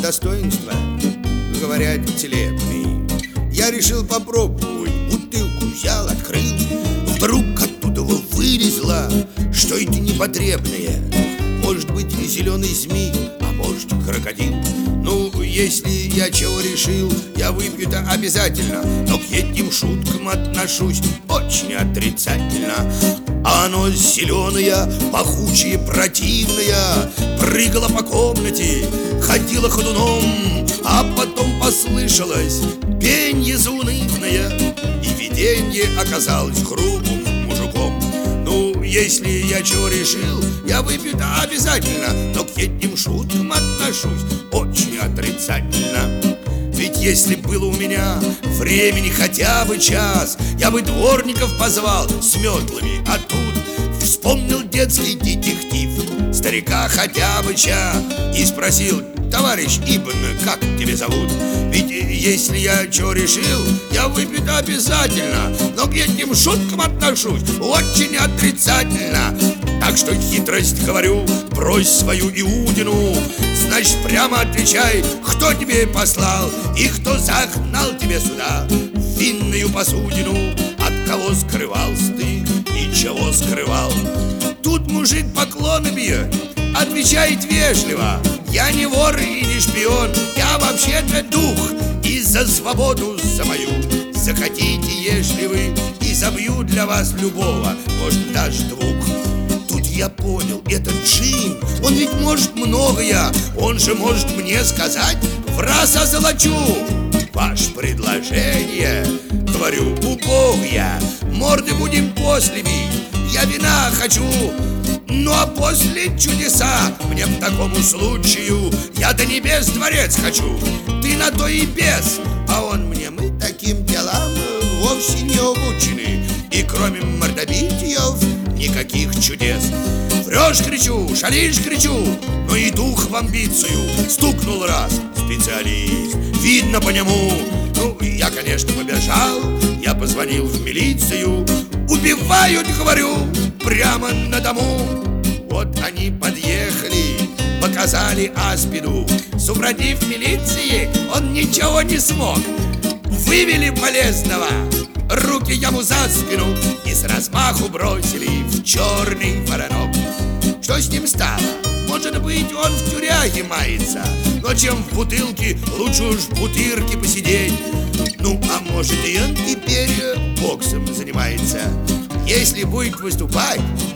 достоинства, говорят, телепный. Я решил попробовать, бутылку взял, открыл. Вдруг оттуда вылезла что-то непотребное. Может быть, зеленый змей, а может, крокодил. Ну, если я чего решил, я выпью-то обязательно. Но к этим шуткам отношусь очень отрицательно. А оно зеленое, пахучее, противное, прыгало по комнате, ходило ходуном, а потом послышалось пенье заунывное, и виденье оказалось грубым мужиком. Ну, если я чего решил, я выпью-то обязательно, но к этим шуткам отношусь очень отрицательно. Ведь если было у меня времени хотя бы час, я бы дворников позвал с метлами, а тут вспомнил детский детектив старика хотя бы ча и спросил: товарищ Ибн, как тебя зовут? Ведь если я что решил, я выпью-то обязательно, но к этим шуткам отношусь очень отрицательно. Так что хитрость говорю, брось свою Иудину, значит, прямо отвечай, кто тебе послал и кто загнал тебя сюда в винную посудину. От кого скрывался ты и чего скрывал? Тут мужик поклоны бьет, отвечает вежливо: я не вор и не шпион, я вообще-то дух, и за свободу за мою захотите, если вы, и забью для вас любого, может, даже двух. Тут я понял, этот джин, он ведь может многое, он же может мне сказать: в раз озолочу. Ваше предложение, говорю, убогое, морды будем после бить, я вина хочу. Ну а после чудеса мне в такому случаю я до небес дворец хочу. Ты на то и без, а он мне: мы таким делам вовсе не обучены, и кроме мордобитьев никаких чудес. Врешь, кричу, шалишь, кричу, но и дух в амбицию стукнул раз специалист, видно по нему. Ну, я, конечно, побежал, я позвонил в милицию. Убивают, говорю, прямо на дому. Вот они подъехали, показали аспиду. Супротив милиции он ничего не смог. Вывели полезного, руки ему за спину и с размаху бросили в черный воронок. Что с ним стало? Может быть, он в тюряге мается, но чем в бутылке, лучше уж в бутырке посидеть. Ну, а может, и он теперь боксом занимается. Если будет выступать,